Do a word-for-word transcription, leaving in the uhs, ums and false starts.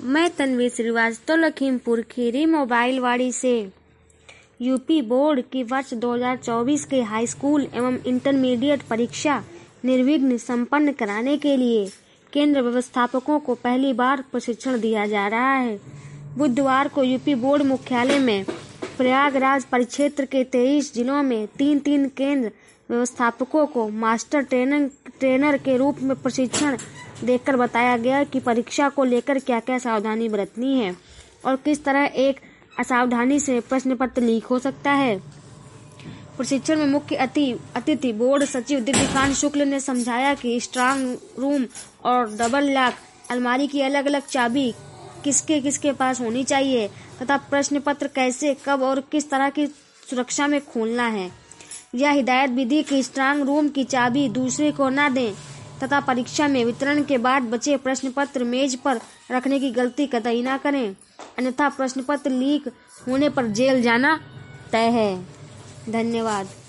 मैं तन्वी श्रीवास्तव लखीमपुर खीरी मोबाइल वाड़ी से यूपी बोर्ड की वर्ष दो हज़ार चौबीस के हाई स्कूल एवं इंटरमीडिएट परीक्षा निर्विघ्न संपन्न कराने के लिए केंद्र व्यवस्थापकों को पहली बार प्रशिक्षण दिया जा रहा है। बुधवार को यूपी बोर्ड मुख्यालय में प्रयागराज परिक्षेत्र के तेईस जिलों में तीन तीन केंद्र व्यवस्थापकों को मास्टर ट्रेनर ट्रेनर के रूप में प्रशिक्षण देकर बताया गया कि परीक्षा को लेकर क्या क्या सावधानी बरतनी है और किस तरह एक असावधानी से प्रश्न पत्र लीक हो सकता है। प्रशिक्षण में मुख्य अतिथि बोर्ड सचिव दिव्यकांत शुक्ल ने समझाया कि स्ट्रांग रूम और डबल लॉक अलमारी की अलग अलग चाबी किसके किसके पास होनी चाहिए तथा प्रश्न पत्र कैसे, कब और किस तरह की सुरक्षा में खोलना है। यह हिदायत भी दी कि स्ट्रांग रूम की चाबी दूसरे को न दें तथा परीक्षा में वितरण के बाद बचे प्रश्न पत्र मेज पर रखने की गलती कतई न करें, अन्यथा प्रश्न पत्र लीक होने पर जेल जाना तय है। धन्यवाद।